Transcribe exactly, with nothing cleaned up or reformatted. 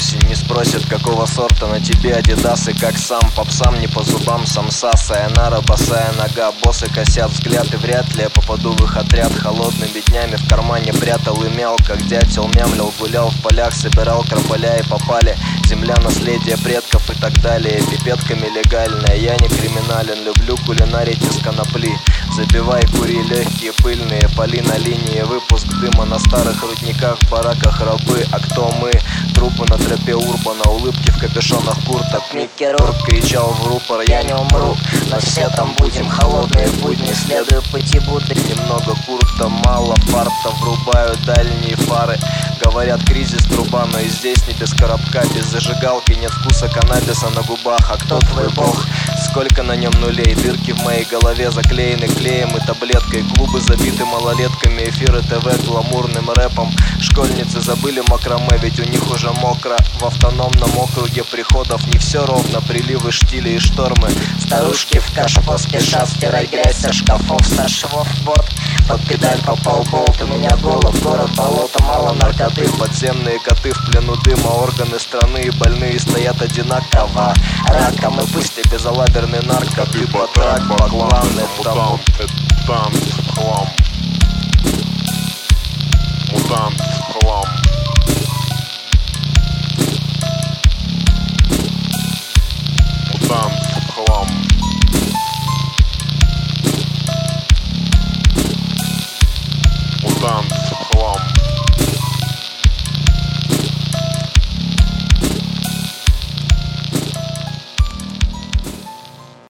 осень. Не спросят, какого сорта на тебе адидасы, как сам попсам не по зубам самса. Сайонара, босая нога, боссы косят взгляд, и вряд ли я попаду в их отряд. Холодными днями в кармане прятал и мял, как дятел мямлил, гулял в полях, собирал крополя и попали. Земля, наследие предков и так далее. Пипетками легальная, я не криминален, люблю кулинарить из конопли. Забивай, кури легкие пыльные поли на линии, выпуск дыма на старых рудниках, в бараках рабы. А кто мы? Трупы на тропе урбана, улыбки в капюшонах курток. Микерург кричал в рупор: я не умру, но все там будем. Холодные будни, следую пути Будды. Немного курта, мало фарта, врубаю дальние фары. Говорят, кризис труба, но и здесь не без коробка. Без зажигалки нет вкуса каннабиса на губах. А кто твой бог? Сколько на нем нулей? Дырки в моей голове заклеены клеем и таблеткой. Клубы забиты малолетками, эфиры ТВ гламурным рэпом. Школьницы забыли макраме, ведь у них уже мокро. В автономном округе приходов не все ровно, приливы, штили и штормы. Старушки в кашпо спешат стирать грязь со шкафов, со швов. Вот, под педаль попал болт, у меня голод, город, болото, мало наркоты. Подземные коты в плену дыма, органы страны и больные стоят одинаково. Раком и пусть и безалаберный нарко, ты батрак, баклан, это там, это там, хлам.